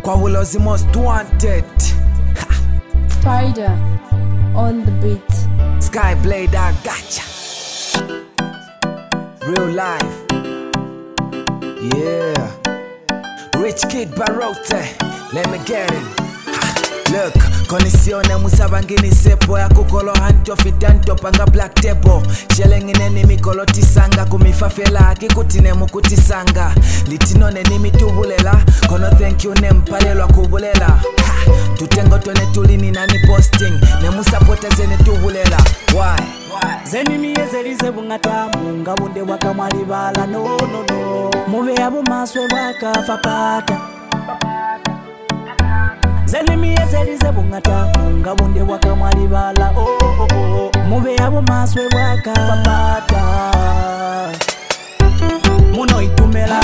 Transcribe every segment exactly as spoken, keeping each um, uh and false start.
Kwawulozi most wanted. Spider on the beat. Skyblade, I gotcha. Real life. Yeah. Rich Kid Barote. Let me get it. Look, konisione musabangini sepo ya kukolo hanto fitanto panga black table. Shelengine ni mikolo tisanga kumifafela kikutine mukutisanga. Litinone ni mitubulela kono thank you ne mpalelwa kubulela. Ha, tutengo tone tulini nani posting ne musapota zene tubulela. Why? Zeni miyezelize bungata munga bunde waka mwalibala no no no. Mube yabu maswe waka fapata. Zeni miyezelize bungata munga bunde waka mwalibala oh oh oh. Mube yabu maswe waka fapata. Muno itumela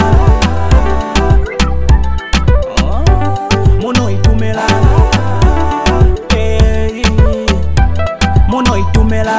oh. Muno itumela hey. Muno itumela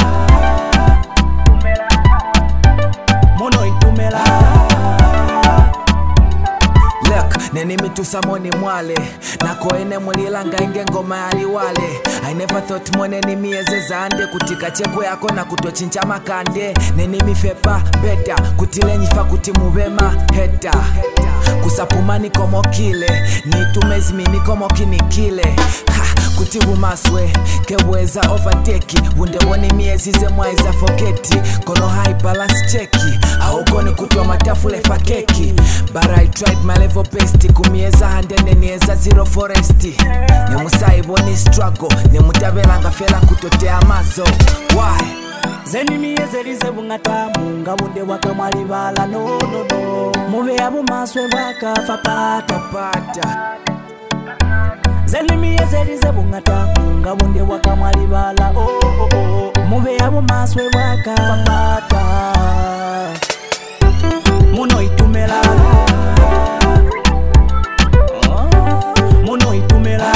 Neni mitusa moni mwale Nako ene mulilanga inge ngoma yali wale I never thought mwene ni mieze zande Kutika cheko yako na kutochincha makande Neni mifepa beta Kutile nyifa kutimubema heta Kusapumani komo kile Nitumezi mini komo kinikile Ha kutibu maswe Keweza overtake Wunde woni miezi ze mwaiza foketi Kono high balance cheki Aukoni kutua matafule fa keki But I tried my level best Kumieza handene nieza zero foresti Ni musaibo ni struggle Ni mutabelanga fela kutotea mazo Why? Zeni miyezelize bungata munga bunde waka mwalibala no no no. Mube yabu maswe waka fapata pata. Zeni miyezelize bungata munga bunde waka mwalibala oh oh oh. Mube yabu maswe waka fapata. Muno itumela oh. Muno itumela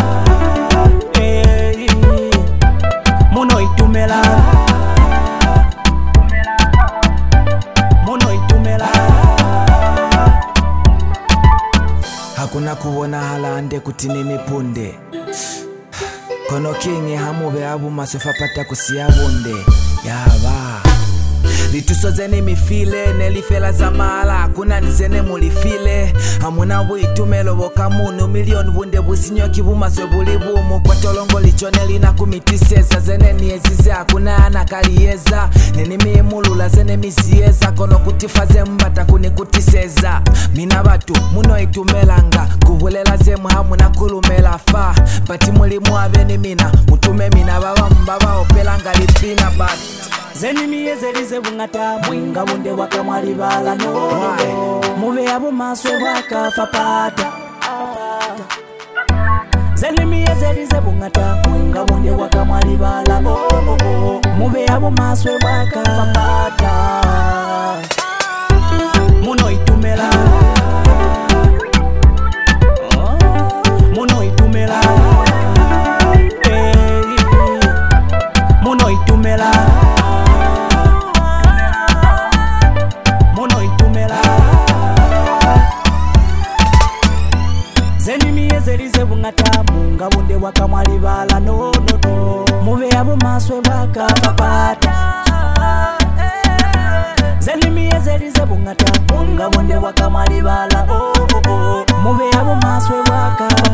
hey. Muno itumela Hakuna kuwona halande kutini mipunde Kono kingi hamube abu masofa pata kusiyabunde Yaba Lituso zene mifile Nelifela za maala Kuna nizene mulifile Hamuna witumelo boka munu Milion bunde businyo kibuma swe bulibumu Kwa tolongo lichoneli na kumitiseza Zene niezize hakuna anakalieza Neni miimulula zene mizieza Kono kutifaze mbata kuni kutiseza Mina batu muno itumelanga Kubulela zemu hamuna kulumela fa Bati muli muaveni mina Mutume mina baba mbaba opelanga lipina bat Zeni miyezelize bungata mwinga bunde waka mwalibala no no. Mube yabu maswe waka fapata Zeni miyezelize bungata mwinga bunde waka mwalibala oh oh oh. Mube yabu maswe waka fapata Muno itumela oh. Muno itumela hey. Muno itumela Zelize bungata munga bunde waka mwalibala no no no. Mube yabu maswe waka fapata Zelimiye zelize bungata munga bunde waka mwalibala oh oh oh. Mube yabu maswe waka